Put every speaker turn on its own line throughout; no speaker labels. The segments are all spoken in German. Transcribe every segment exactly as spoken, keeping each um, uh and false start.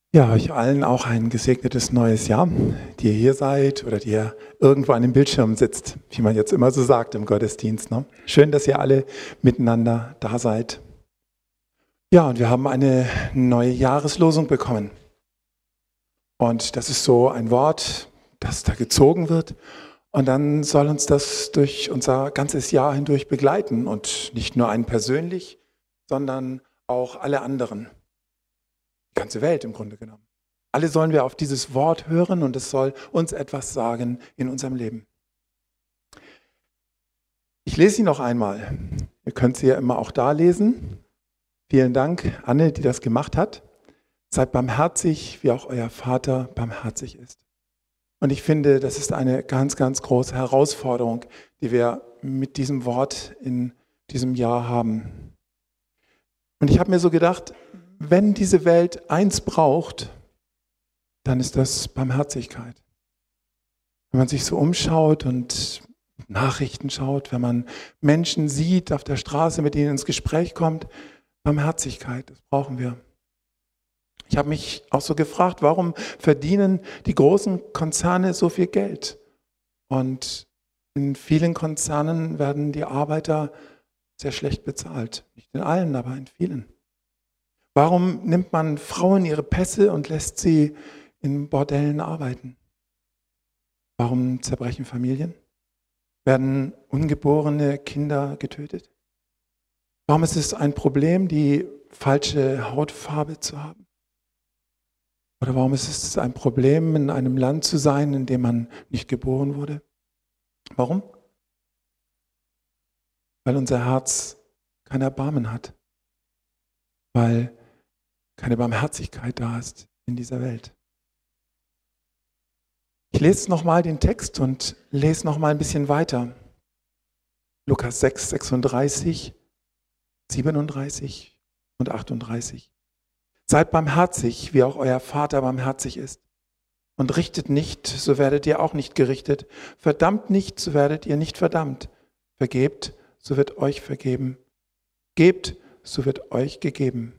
Ja, euch allen auch ein gesegnetes neues Jahr, die ihr hier seid oder die ihr irgendwo an dem Bildschirm sitzt, wie man jetzt immer so sagt im Gottesdienst. Ne? Schön, dass ihr alle miteinander da seid. Ja, und wir haben eine neue Jahreslosung bekommen. Und das ist so ein Wort, das da gezogen wird. Und dann soll uns das durch unser ganzes Jahr hindurch begleiten. Und nicht nur einen persönlich, sondern auch alle anderen. Die ganze Welt im Grunde genommen. Alle sollen wir auf dieses Wort hören und es soll uns etwas sagen in unserem Leben. Ich lese sie noch einmal. Ihr könnt sie ja immer auch da lesen. Vielen Dank, Anne, die das gemacht hat. Seid barmherzig, wie auch euer Vater barmherzig ist. Und ich finde, das ist eine ganz, ganz große Herausforderung, die wir mit diesem Wort in diesem Jahr haben. Und ich habe mir so gedacht, wenn diese Welt eins braucht, dann ist das Barmherzigkeit. Wenn man sich so umschaut und Nachrichten schaut, wenn man Menschen sieht auf der Straße, mit denen ins Gespräch kommt, Barmherzigkeit, das brauchen wir. Ich habe mich auch so gefragt, warum verdienen die großen Konzerne so viel Geld? Und in vielen Konzernen werden die Arbeiter sehr schlecht bezahlt. Nicht in allen, aber in vielen. Warum nimmt man Frauen ihre Pässe und lässt sie in Bordellen arbeiten? Warum zerbrechen Familien? Werden ungeborene Kinder getötet? Warum ist es ein Problem, die falsche Hautfarbe zu haben? Oder warum ist es ein Problem, in einem Land zu sein, in dem man nicht geboren wurde? Warum? Weil unser Herz kein Erbarmen hat. Weil keine Barmherzigkeit da ist in dieser Welt. Ich lese nochmal den Text und lese nochmal ein bisschen weiter. Lukas sechs, sechsunddreißig, siebenunddreißig und achtunddreißig. Seid barmherzig, wie auch euer Vater barmherzig ist. Und richtet nicht, so werdet ihr auch nicht gerichtet. Verdammt nicht, so werdet ihr nicht verdammt. Vergebt, so wird euch vergeben. Gebt, so wird euch gegeben.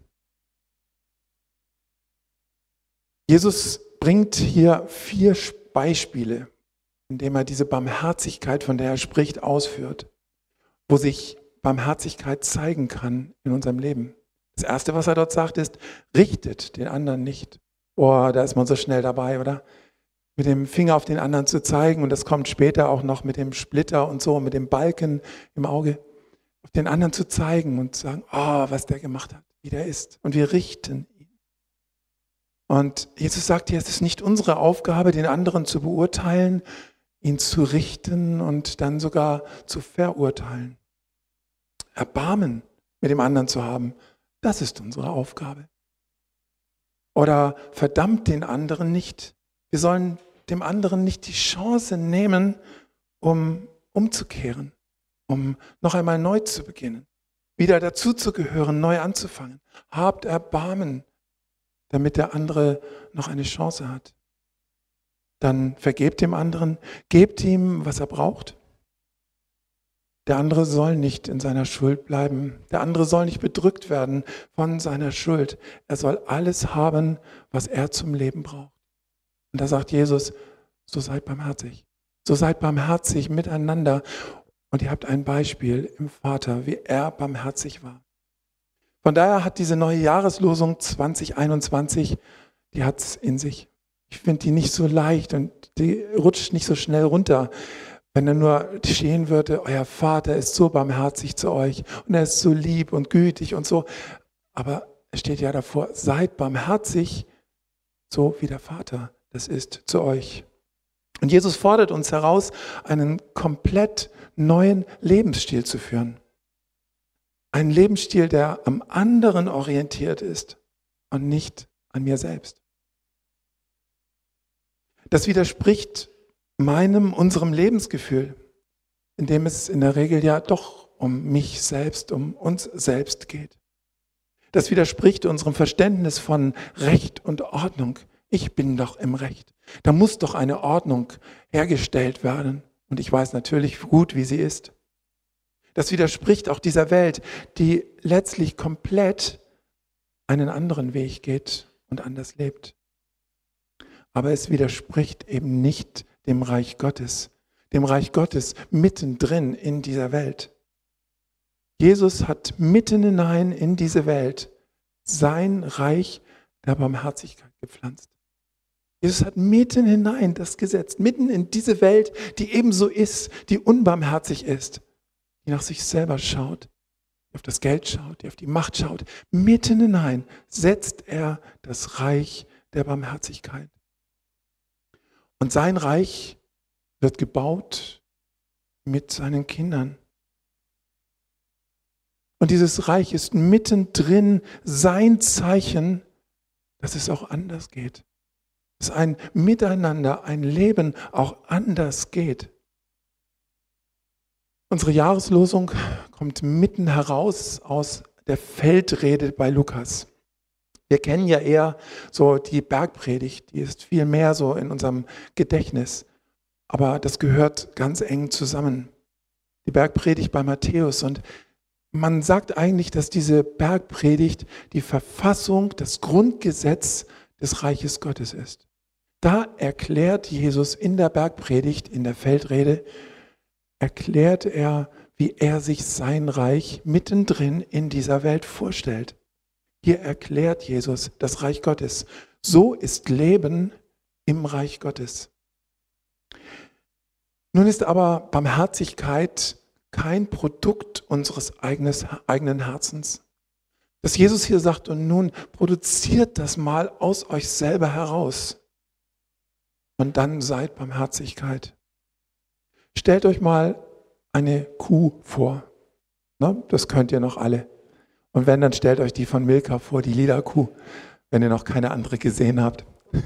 Jesus bringt hier vier Beispiele, indem er diese Barmherzigkeit, von der er spricht, ausführt, wo sich Barmherzigkeit zeigen kann in unserem Leben. Das Erste, was er dort sagt, ist, richtet den anderen nicht. Oh, da ist man so schnell dabei, oder? Mit dem Finger auf den anderen zu zeigen, und das kommt später auch noch mit dem Splitter und so, mit dem Balken im Auge, auf den anderen zu zeigen und zu sagen, oh, was der gemacht hat, wie der ist. Und wir richten ihn. Und Jesus sagt hier, es ist nicht unsere Aufgabe, den anderen zu beurteilen, ihn zu richten und dann sogar zu verurteilen. Erbarmen mit dem anderen zu haben, das ist unsere Aufgabe. Oder verdammt den anderen nicht. Wir sollen dem anderen nicht die Chance nehmen, um umzukehren, um noch einmal neu zu beginnen, wieder dazuzugehören, neu anzufangen. Habt Erbarmen, damit der andere noch eine Chance hat. Dann vergebt dem anderen, gebt ihm, was er braucht. Der andere soll nicht in seiner Schuld bleiben. Der andere soll nicht bedrückt werden von seiner Schuld. Er soll alles haben, was er zum Leben braucht. Und da sagt Jesus, so seid barmherzig. So seid barmherzig miteinander. Und ihr habt ein Beispiel im Vater, wie er barmherzig war. Von daher hat diese neue Jahreslosung zwanzig einundzwanzig, die hat es in sich. Ich finde die nicht so leicht und die rutscht nicht so schnell runter. Wenn er nur stehen würde, euer Vater ist so barmherzig zu euch und er ist so lieb und gütig und so. Aber es steht ja davor, seid barmherzig, so wie der Vater das ist zu euch. Und Jesus fordert uns heraus, einen komplett neuen Lebensstil zu führen. Ein Lebensstil, der am anderen orientiert ist und nicht an mir selbst. Das widerspricht meinem, unserem Lebensgefühl, in dem es in der Regel ja doch um mich selbst, um uns selbst geht. Das widerspricht unserem Verständnis von Recht und Ordnung. Ich bin doch im Recht. Da muss doch eine Ordnung hergestellt werden. Und ich weiß natürlich gut, wie sie ist. Das widerspricht auch dieser Welt, die letztlich komplett einen anderen Weg geht und anders lebt. aber es widerspricht eben nicht dem Reich Gottes, dem Reich Gottes mittendrin in dieser Welt. Jesus hat mitten hinein in diese Welt sein Reich der Barmherzigkeit gepflanzt. Jesus hat mitten hinein das gesetzt, mitten in diese Welt, die ebenso ist, die unbarmherzig ist, die nach sich selber schaut, die auf das Geld schaut, die auf die Macht schaut. Mitten hinein setzt er das Reich der Barmherzigkeit. Und sein Reich wird gebaut mit seinen Kindern. Und dieses Reich ist mittendrin sein Zeichen, dass es auch anders geht. Dass ein Miteinander, ein Leben auch anders geht. Unsere Jahreslosung kommt mitten heraus aus der Feldrede bei Lukas. Wir kennen ja eher so die Bergpredigt, die ist viel mehr so in unserem Gedächtnis. Aber das gehört ganz eng zusammen. Die Bergpredigt bei Matthäus. Und man sagt eigentlich, dass diese Bergpredigt die Verfassung, das Grundgesetz des Reiches Gottes ist. Da erklärt Jesus in der Bergpredigt, in der Feldrede, erklärt er, wie er sich sein Reich mittendrin in dieser Welt vorstellt. Hier erklärt Jesus das Reich Gottes. So ist Leben im Reich Gottes. Nun ist aber Barmherzigkeit kein Produkt unseres eigenes, eigenen Herzens. Dass Jesus hier sagt, und nun produziert das mal aus euch selber heraus. Und dann seid Barmherzigkeit. Stellt euch mal eine Kuh vor. Ne? Das könnt ihr noch alle. Und wenn, dann stellt euch die von Milka vor, die lila Kuh, wenn ihr noch keine andere gesehen habt.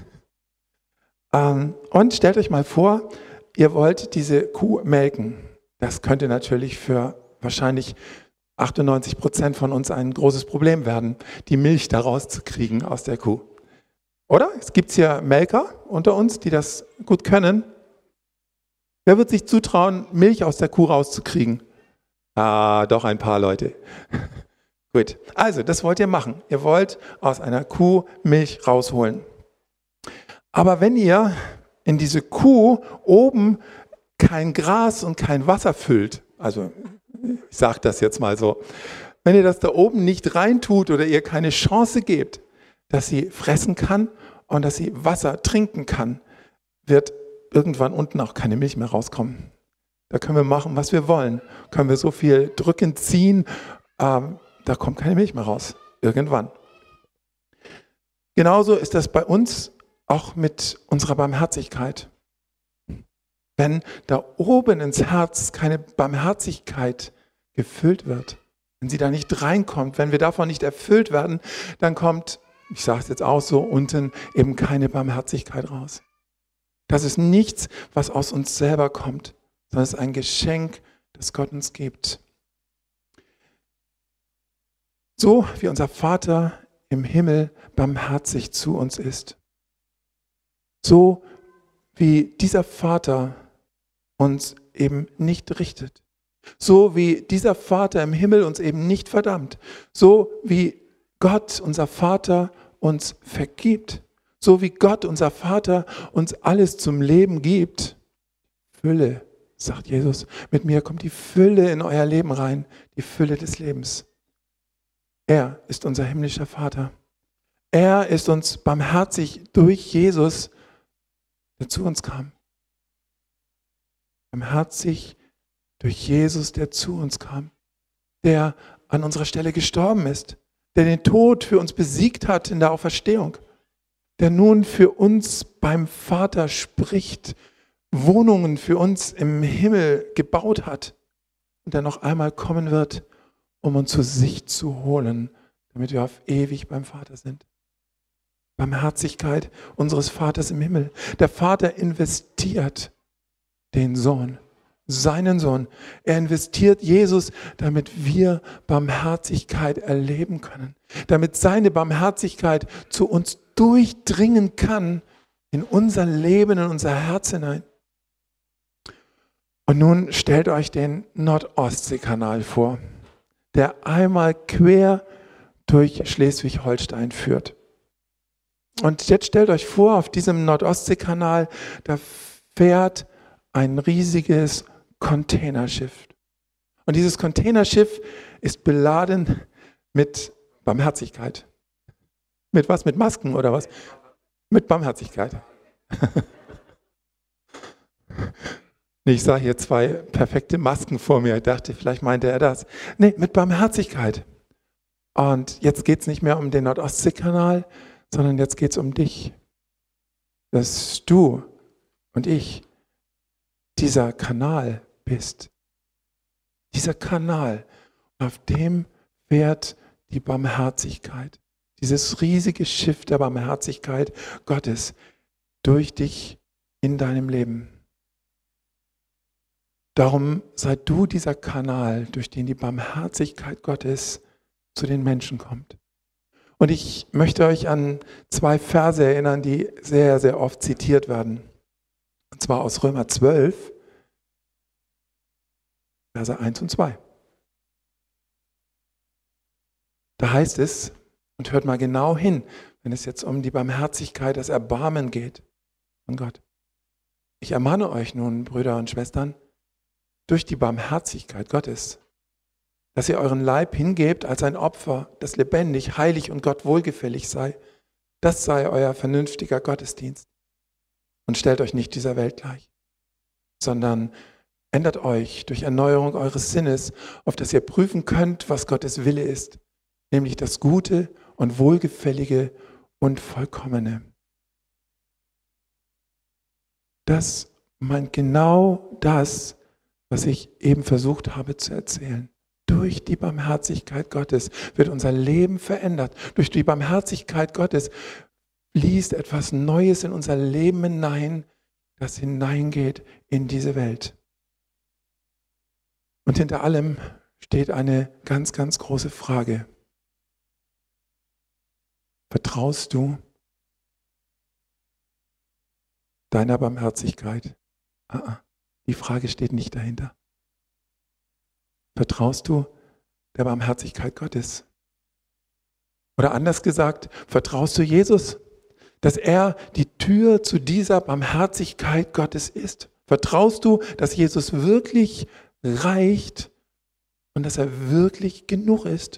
Ähm, und stellt euch mal vor, ihr wollt diese Kuh melken. Das könnte natürlich für wahrscheinlich achtundneunzig Prozent von uns ein großes Problem werden, die Milch da rauszukriegen aus der Kuh. Oder? Es gibt hier Melker unter uns, die das gut können. Wer wird sich zutrauen, Milch aus der Kuh rauszukriegen? Ah, doch ein paar Leute. Gut, also das wollt ihr machen. Ihr wollt aus einer Kuh Milch rausholen. Aber wenn ihr in diese Kuh oben kein Gras und kein Wasser füllt, also ich sage das jetzt mal so, wenn ihr das da oben nicht reintut oder ihr keine Chance gebt, dass sie fressen kann und dass sie Wasser trinken kann, wird irgendwann unten auch keine Milch mehr rauskommen. Da können wir machen, was wir wollen. Können wir so viel drücken, ziehen, ähm, da kommt keine Milch mehr raus. Irgendwann. Genauso ist das bei uns auch mit unserer Barmherzigkeit. Wenn da oben ins Herz keine Barmherzigkeit gefüllt wird, wenn sie da nicht reinkommt, wenn wir davon nicht erfüllt werden, dann kommt, ich sage es jetzt auch so, unten eben keine Barmherzigkeit raus. Das ist nichts, was aus uns selber kommt, sondern es ist ein Geschenk, das Gott uns gibt. So wie unser Vater im Himmel barmherzig zu uns ist, so wie dieser Vater uns eben nicht richtet, so wie dieser Vater im Himmel uns eben nicht verdammt, so wie Gott, unser Vater, uns vergibt, so wie Gott, unser Vater, uns alles zum Leben gibt. Fülle, sagt Jesus, mit mir kommt die Fülle in euer Leben rein, die Fülle des Lebens. Er ist unser himmlischer Vater. Er ist uns barmherzig durch Jesus, der zu uns kam. Barmherzig durch Jesus, der zu uns kam, der an unserer Stelle gestorben ist, der den Tod für uns besiegt hat in der Auferstehung, der nun für uns beim Vater spricht, Wohnungen für uns im Himmel gebaut hat und der noch einmal kommen wird, um uns zu sich zu holen, damit wir auf ewig beim Vater sind. Barmherzigkeit unseres Vaters im Himmel. Der Vater investiert den Sohn, seinen Sohn. Er investiert Jesus, damit wir Barmherzigkeit erleben können. Damit seine Barmherzigkeit zu uns durchdringen kann in unser Leben, in unser Herz hinein. Und nun stellt euch den Nord-Ostsee-Kanal vor, der einmal quer durch Schleswig-Holstein führt. Und jetzt stellt euch vor, auf diesem Nordostseekanal, da fährt ein riesiges Containerschiff. Und dieses Containerschiff ist beladen mit Barmherzigkeit. Mit was? Mit Masken oder was? Mit Barmherzigkeit. Ich sah hier zwei perfekte Masken vor mir. Ich dachte, vielleicht meinte er das. Nee, mit Barmherzigkeit. Und jetzt geht es nicht mehr um den Nordostseekanal, sondern jetzt geht es um dich. Dass du und ich dieser Kanal bist. Dieser Kanal, auf dem fährt die Barmherzigkeit. Dieses riesige Schiff der Barmherzigkeit Gottes durch dich in deinem Leben. Darum sei du dieser Kanal, durch den die Barmherzigkeit Gottes zu den Menschen kommt. Und ich möchte euch an zwei Verse erinnern, die sehr, sehr oft zitiert werden. Und zwar aus Römer zwölf, Verse eins und zwei. Da heißt es, und hört mal genau hin, wenn es jetzt um die Barmherzigkeit, das Erbarmen geht von Gott. Ich ermahne euch nun, Brüder und Schwestern, durch die Barmherzigkeit Gottes, dass ihr euren Leib hingebt als ein Opfer, das lebendig, heilig und Gott wohlgefällig sei. Das sei euer vernünftiger Gottesdienst. Und stellt euch nicht dieser Welt gleich, sondern ändert euch durch Erneuerung eures Sinnes, auf dass ihr prüfen könnt, was Gottes Wille ist, nämlich das Gute und Wohlgefällige und Vollkommene. Das meint genau das, was ich eben versucht habe zu erzählen. Durch die Barmherzigkeit Gottes wird unser Leben verändert. Durch die Barmherzigkeit Gottes fließt etwas Neues in unser Leben hinein, das hineingeht in diese Welt. Und hinter allem steht eine ganz, ganz große Frage. Vertraust du deiner Barmherzigkeit? Ah, die Frage steht nicht dahinter. Vertraust du der Barmherzigkeit Gottes? Oder anders gesagt, vertraust du Jesus, dass er die Tür zu dieser Barmherzigkeit Gottes ist? Vertraust du, dass Jesus wirklich reicht und dass er wirklich genug ist?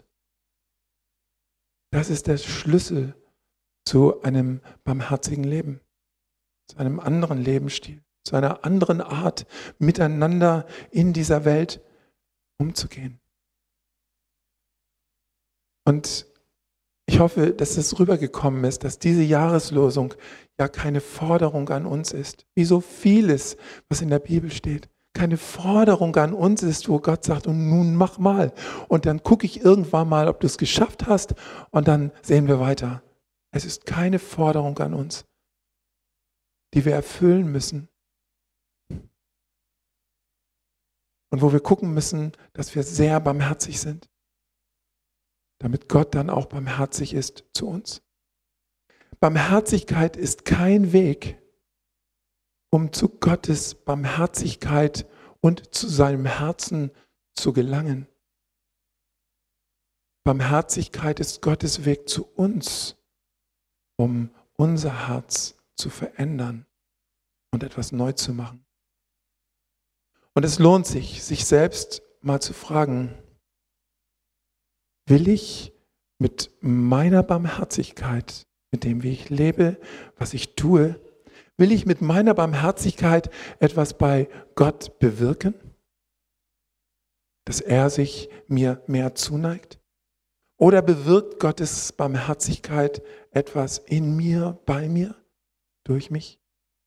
Das ist der Schlüssel zu einem barmherzigen Leben, zu einem anderen Lebensstil, zu einer anderen Art, miteinander in dieser Welt umzugehen. Und ich hoffe, dass es rübergekommen ist, dass diese Jahreslosung ja keine Forderung an uns ist, wie so vieles, was in der Bibel steht. Keine Forderung an uns ist, wo Gott sagt, und nun mach mal. Und dann gucke ich irgendwann mal, ob du es geschafft hast, und dann sehen wir weiter. Es ist keine Forderung an uns, die wir erfüllen müssen. Und wo wir gucken müssen, dass wir sehr barmherzig sind, damit Gott dann auch barmherzig ist zu uns. Barmherzigkeit ist kein Weg, um zu Gottes Barmherzigkeit und zu seinem Herzen zu gelangen. Barmherzigkeit ist Gottes Weg zu uns, um unser Herz zu verändern und etwas neu zu machen. Und es lohnt sich, sich selbst mal zu fragen, will ich mit meiner Barmherzigkeit, mit dem, wie ich lebe, was ich tue, will ich mit meiner Barmherzigkeit etwas bei Gott bewirken? Dass er sich mir mehr zuneigt? Oder bewirkt Gottes Barmherzigkeit etwas in mir, bei mir, durch mich?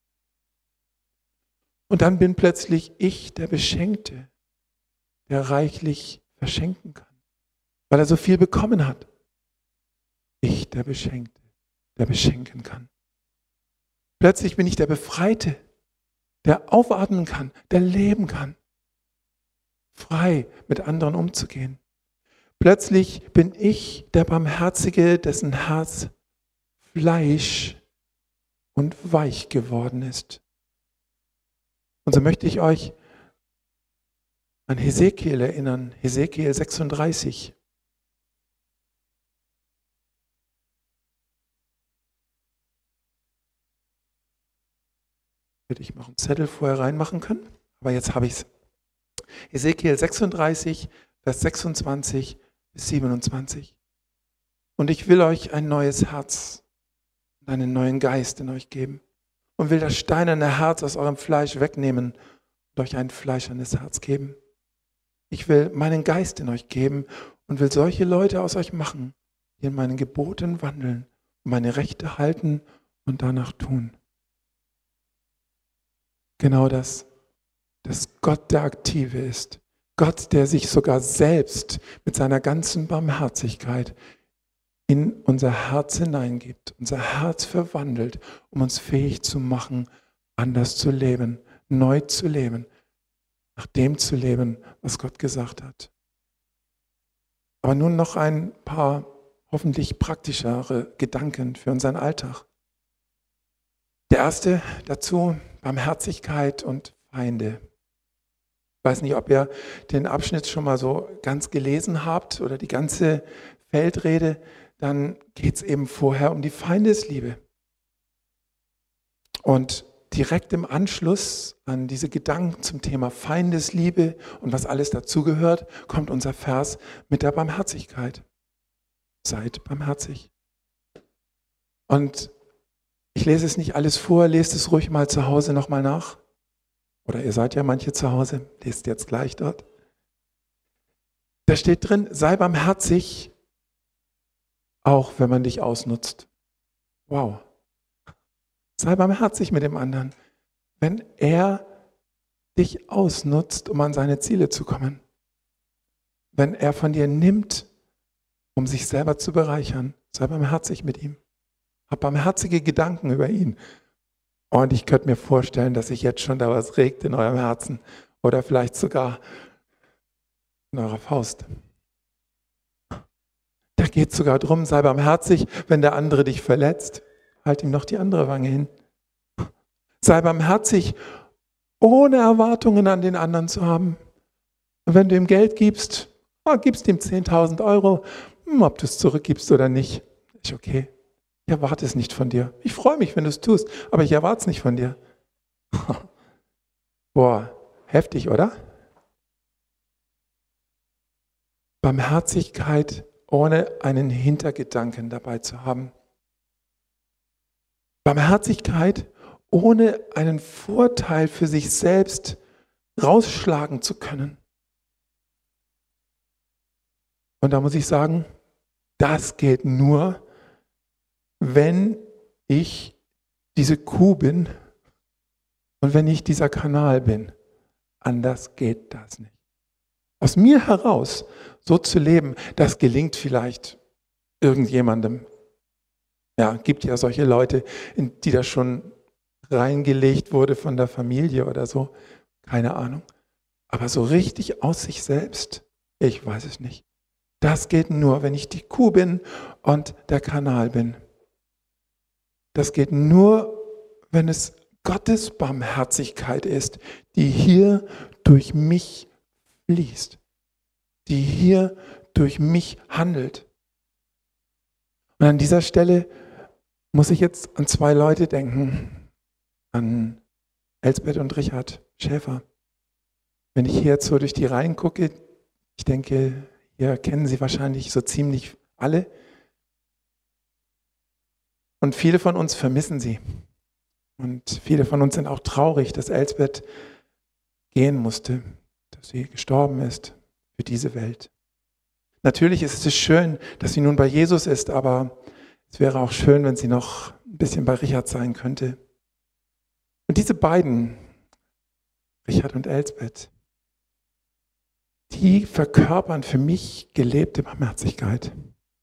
Und dann bin plötzlich ich der Beschenkte, der reichlich verschenken kann, weil er so viel bekommen hat. Ich der Beschenkte, der beschenken kann. Plötzlich bin ich der Befreite, der aufatmen kann, der leben kann, frei mit anderen umzugehen. Plötzlich bin ich der Barmherzige, dessen Herz Fleisch und weich geworden ist. Und so möchte ich euch an Hesekiel erinnern, Hesekiel sechsunddreißig. Hätte ich noch einen Zettel vorher reinmachen können, aber jetzt habe ich es. Ezekiel sechsunddreißig, Vers sechsundzwanzig bis siebenundzwanzig. Und ich will euch ein neues Herz und einen neuen Geist in euch geben und will das steinerne Herz aus eurem Fleisch wegnehmen und euch ein fleischernes Herz geben. Ich will meinen Geist in euch geben und will solche Leute aus euch machen, die in meinen Geboten wandeln und meine Rechte halten und danach tun. Genau das, dass Gott der Aktive ist. Gott, der sich sogar selbst mit seiner ganzen Barmherzigkeit in unser Herz hineingibt, unser Herz verwandelt, um uns fähig zu machen, anders zu leben, neu zu leben, nach dem zu leben, was Gott gesagt hat. Aber nun noch ein paar hoffentlich praktischere Gedanken für unseren Alltag. Der erste dazu, Barmherzigkeit und Feinde. Ich weiß nicht, ob ihr den Abschnitt schon mal so ganz gelesen habt oder die ganze Feldrede, dann geht es eben vorher um die Feindesliebe. Und direkt im Anschluss an diese Gedanken zum Thema Feindesliebe und was alles dazugehört, kommt unser Vers mit der Barmherzigkeit. Seid barmherzig. Und ich lese es nicht alles vor, lest es ruhig mal zu Hause nochmal nach. Oder ihr seid ja manche zu Hause, lest jetzt gleich dort. Da steht drin, sei barmherzig, auch wenn man dich ausnutzt. Wow. Sei barmherzig mit dem anderen, wenn er dich ausnutzt, um an seine Ziele zu kommen. Wenn er von dir nimmt, um sich selber zu bereichern, sei barmherzig mit ihm. Hab barmherzige Gedanken über ihn. Und ich könnte mir vorstellen, dass sich jetzt schon da was regt in eurem Herzen oder vielleicht sogar in eurer Faust. Da geht es sogar darum, sei barmherzig, wenn der andere dich verletzt. Halt ihm noch die andere Wange hin. Sei barmherzig, ohne Erwartungen an den anderen zu haben. Und wenn du ihm Geld gibst, oh, gibst ihm zehntausend Euro, hm, ob du es zurückgibst oder nicht, ist okay. Ich erwarte es nicht von dir. Ich freue mich, wenn du es tust, aber ich erwarte es nicht von dir. Boah, heftig, oder? Barmherzigkeit, ohne einen Hintergedanken dabei zu haben. Barmherzigkeit, ohne einen Vorteil für sich selbst rausschlagen zu können. Und da muss ich sagen, das geht nur, wenn ich diese Kuh bin und wenn ich dieser Kanal bin. Anders geht das nicht. Aus mir heraus so zu leben, das gelingt vielleicht irgendjemandem. Ja, gibt ja solche Leute, in die das schon reingelegt wurde von der Familie oder so. Keine Ahnung. Aber so richtig aus sich selbst, ich weiß es nicht. Das geht nur, wenn ich die Kuh bin und der Kanal bin. Das geht nur, wenn es Gottes Barmherzigkeit ist, die hier durch mich fließt, die hier durch mich handelt. Und an dieser Stelle muss ich jetzt an zwei Leute denken, an Elsbeth und Richard Schäfer. Wenn ich hier jetzt so durch die Reihen gucke, ich denke, hier kennen Sie wahrscheinlich so ziemlich alle. Und viele von uns vermissen sie. Und viele von uns sind auch traurig, dass Elsbeth gehen musste, dass sie gestorben ist für diese Welt. Natürlich ist es schön, dass sie nun bei Jesus ist, aber es wäre auch schön, wenn sie noch ein bisschen bei Richard sein könnte. Und diese beiden, Richard und Elsbeth, die verkörpern für mich gelebte Barmherzigkeit.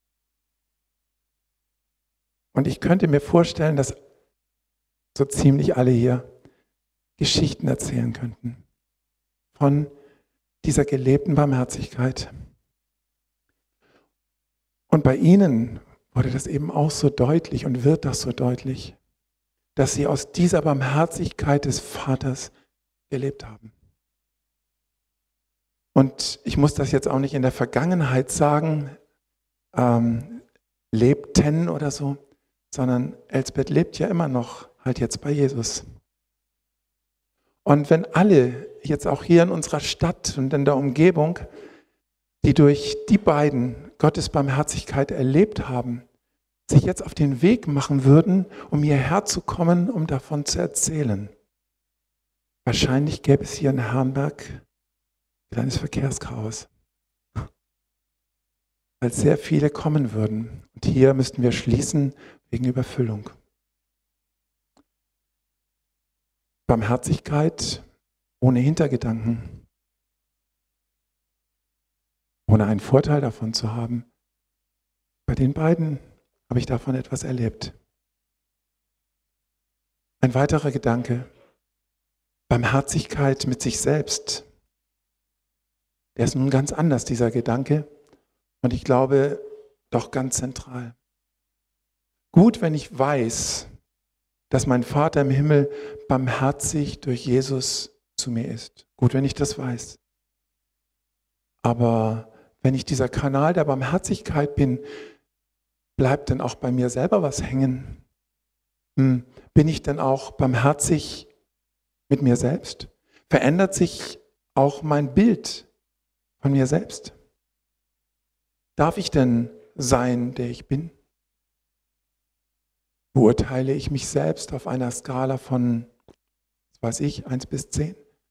Und ich könnte mir vorstellen, dass so ziemlich alle hier Geschichten erzählen könnten von dieser gelebten Barmherzigkeit. Und bei ihnen wurde das eben auch so deutlich und wird das so deutlich, dass sie aus dieser Barmherzigkeit des Vaters gelebt haben. Und ich muss das jetzt auch nicht in der Vergangenheit sagen, ähm, lebten oder so, sondern Elsbeth lebt ja immer noch halt jetzt bei Jesus. Und wenn alle jetzt auch hier in unserer Stadt und in der Umgebung, die durch die beiden Gottes Barmherzigkeit erlebt haben, sich jetzt auf den Weg machen würden, um hierher zu kommen, um davon zu erzählen. Wahrscheinlich gäbe es hier in Herrenberg ein kleines Verkehrschaos, weil sehr viele kommen würden. Und hier müssten wir schließen wegen Überfüllung. Barmherzigkeit ohne Hintergedanken, ohne einen Vorteil davon zu haben. Bei den beiden habe ich davon etwas erlebt. Ein weiterer Gedanke, Barmherzigkeit mit sich selbst. Der ist nun ganz anders, dieser Gedanke, und ich glaube, doch ganz zentral. Gut, wenn ich weiß, dass mein Vater im Himmel barmherzig durch Jesus zu mir ist. Gut, wenn ich das weiß. Aber wenn ich dieser Kanal der Barmherzigkeit bin, bleibt denn auch bei mir selber was hängen? Hm, bin ich denn auch barmherzig mit mir selbst? Verändert sich auch mein Bild von mir selbst? Darf ich denn sein, der ich bin? Beurteile ich mich selbst auf einer Skala von, was weiß ich, eins bis zehn?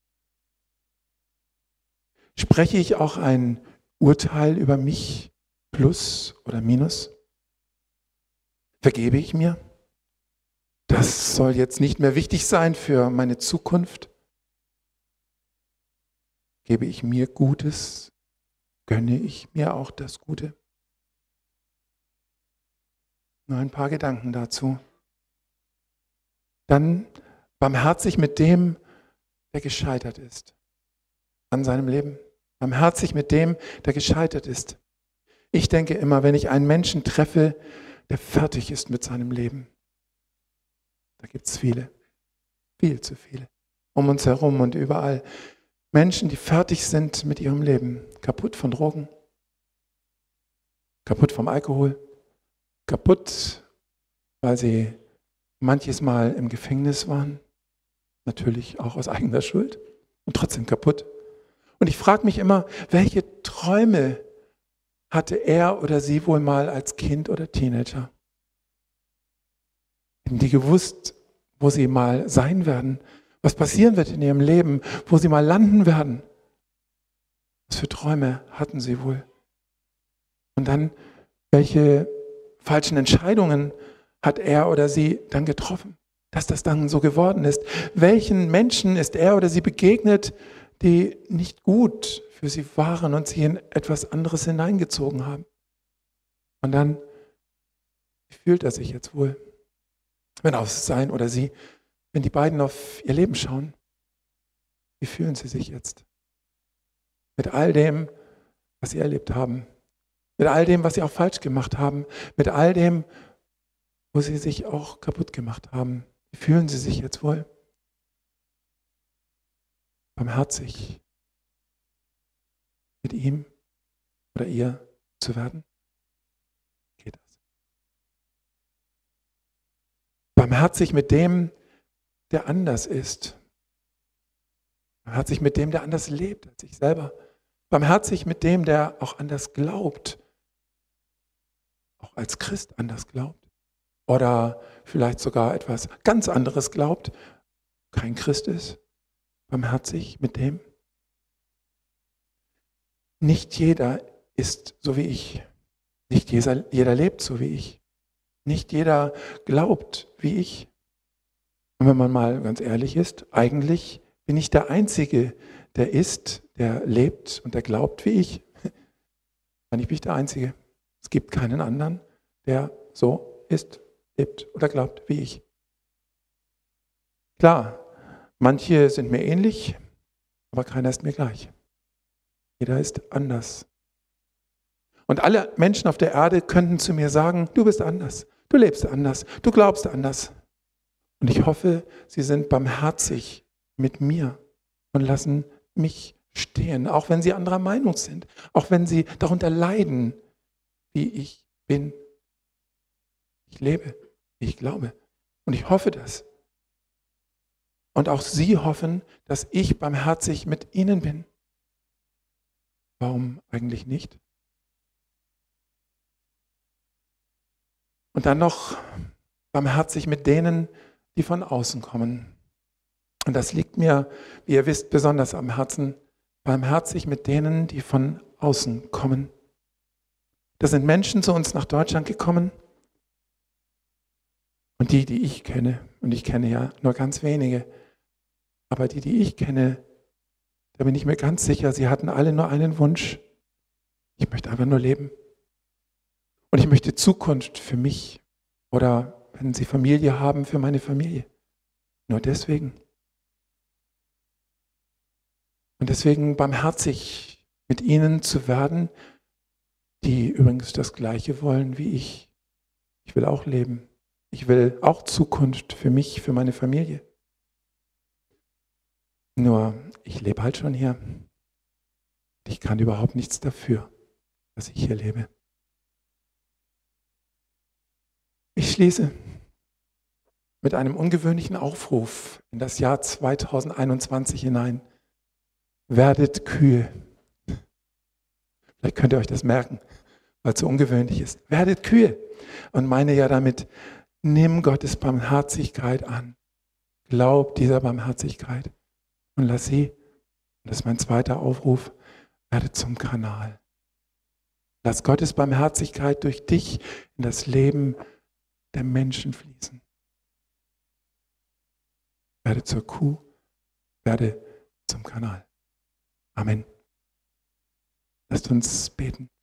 Spreche ich auch ein Urteil über mich, Plus oder Minus? Vergebe ich mir? Das soll jetzt nicht mehr wichtig sein für meine Zukunft. Gebe ich mir Gutes? Gönne ich mir auch das Gute? Nur ein paar Gedanken dazu. Dann barmherzig mit dem, der gescheitert ist an seinem Leben. Barmherzig mit dem, der gescheitert ist. Ich denke immer, wenn ich einen Menschen treffe, der fertig ist mit seinem Leben, da gibt es viele, viel zu viele, um uns herum und überall. Menschen, die fertig sind mit ihrem Leben, kaputt von Drogen, kaputt vom Alkohol, kaputt, weil sie manches Mal im Gefängnis waren, natürlich auch aus eigener Schuld und trotzdem kaputt. Und ich frage mich immer, welche Träume hatte er oder sie wohl mal als Kind oder Teenager? Hätten die gewusst, wo sie mal sein werden, was passieren wird in ihrem Leben, wo sie mal landen werden? Was für Träume hatten sie wohl? Und dann, welche falschen Entscheidungen hat er oder sie dann getroffen, dass das dann so geworden ist? Welchen Menschen ist er oder sie begegnet, die nicht gut für sie waren und sie in etwas anderes hineingezogen haben? Und dann, wie fühlt er sich jetzt wohl, wenn auf sein oder sie, wenn die beiden auf ihr Leben schauen? Wie fühlen sie sich jetzt? Mit all dem, was sie erlebt haben. Mit all dem, was sie auch falsch gemacht haben. Mit all dem, wo sie sich auch kaputt gemacht haben. Wie fühlen sie sich jetzt wohl? Barmherzig mit ihm oder ihr zu werden? Geht das? Barmherzig mit dem, der anders ist. Barmherzig mit dem, der anders lebt als ich selber. Barmherzig mit dem, der auch anders glaubt. Auch als Christ anders glaubt. Oder vielleicht sogar etwas ganz anderes glaubt, kein Christ ist. Barmherzig mit dem. Nicht jeder ist so wie ich. Nicht jeder, jeder lebt so wie ich. Nicht jeder glaubt wie ich. Und wenn man mal ganz ehrlich ist, eigentlich bin ich der Einzige, der ist, der lebt und der glaubt wie ich. Eigentlich bin ich der Einzige. Es gibt keinen anderen, der so ist, lebt oder glaubt wie ich. Klar, manche sind mir ähnlich, aber keiner ist mir gleich. Jeder ist anders. Und alle Menschen auf der Erde könnten zu mir sagen, du bist anders, du lebst anders, du glaubst anders. Und ich hoffe, sie sind barmherzig mit mir und lassen mich stehen, auch wenn sie anderer Meinung sind, auch wenn sie darunter leiden, wie ich bin. Ich lebe, wie ich glaube. Und ich hoffe das. Und auch sie hoffen, dass ich barmherzig mit ihnen bin. Warum eigentlich nicht? Und dann noch barmherzig mit denen, die von außen kommen. Und das liegt mir, wie ihr wisst, besonders am Herzen. Barmherzig mit denen, die von außen kommen. Da sind Menschen zu uns nach Deutschland gekommen. Und die, die ich kenne, und ich kenne ja nur ganz wenige, aber die, die ich kenne, da bin ich mir ganz sicher, sie hatten alle nur einen Wunsch. Ich möchte einfach nur leben. Und ich möchte Zukunft für mich oder, wenn sie Familie haben, für meine Familie. Nur deswegen. Und deswegen barmherzig mit ihnen zu werden, die übrigens das Gleiche wollen wie ich. Ich will auch leben. Ich will auch Zukunft für mich, für meine Familie. Nur, ich lebe halt schon hier. Ich kann überhaupt nichts dafür, dass ich hier lebe. Ich schließe mit einem ungewöhnlichen Aufruf in das Jahr zweitausendeinundzwanzig hinein. Werdet kühl. Vielleicht könnt ihr euch das merken, weil es so ungewöhnlich ist. Werdet kühl. Und meine ja damit, nimm Gottes Barmherzigkeit an. Glaub dieser Barmherzigkeit. Und lass sie, das ist mein zweiter Aufruf, werde zum Kanal. Lass Gottes Barmherzigkeit durch dich in das Leben der Menschen fließen. Werde zur Kuh, werde zum Kanal. Amen. Lasst uns beten.